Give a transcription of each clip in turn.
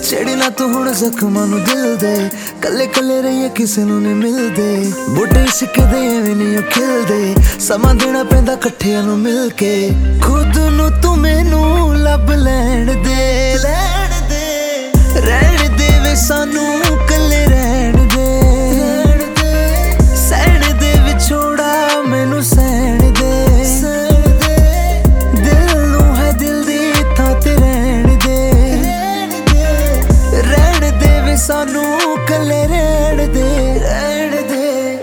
छेड़ी ना तू हुण जख्मां नूं दिल दे, कल्ले कल्ले रहिए किसे नूं नहीं मिलदे। बूटे इश्क दे एवें नहीं खिलदे, समा देना पैंदा कट्ठियां नूं मिल के। खुद नूं तू मैनू लब लैण दे, रहण दे वे सानू कल्ले रहण दे, सहण दे विछोड़ा मैनू सहण दे। दिल नूं है दिल दी थां ते रहण दे, रहण दे वे सानू कल्ले रहण दे, रहण दे।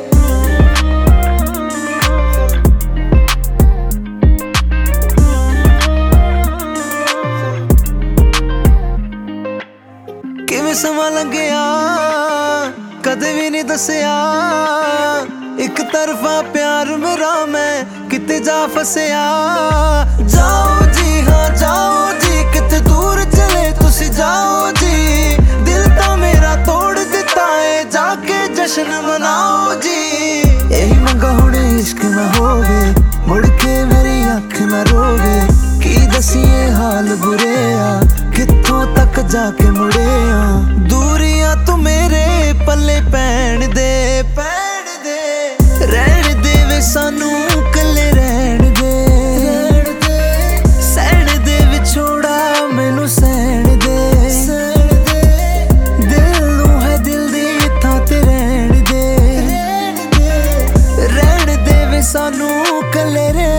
किवें समा लंघिया कदे भी नहीं दसिया, एक तरफा प्यार मेरा मैं किते जा फसिया। जाओ जी हाँ जाओ जी, किते दूर चले तुसी जाओ जी। दिल तां मेरा तोड़ दिता है, जाके जश्न मनाओ जी। यही मंगा हुण इश्क ना होवे, मुड़ के मेरी अख ना रोवे। की दसिए हाल बुरे आ, कित्थों तक जाके मुड़े आ। दूरियां तू मेरे पल्ले पैण दे, पैण दे। रहण दे वे सानू कल्ले रहण दे, सहण दे विछोड़ा मैनू सहण दे। दिल नूं है दिल दी थां ते रहण दे, रहण दे वे सानू कल्ले रहण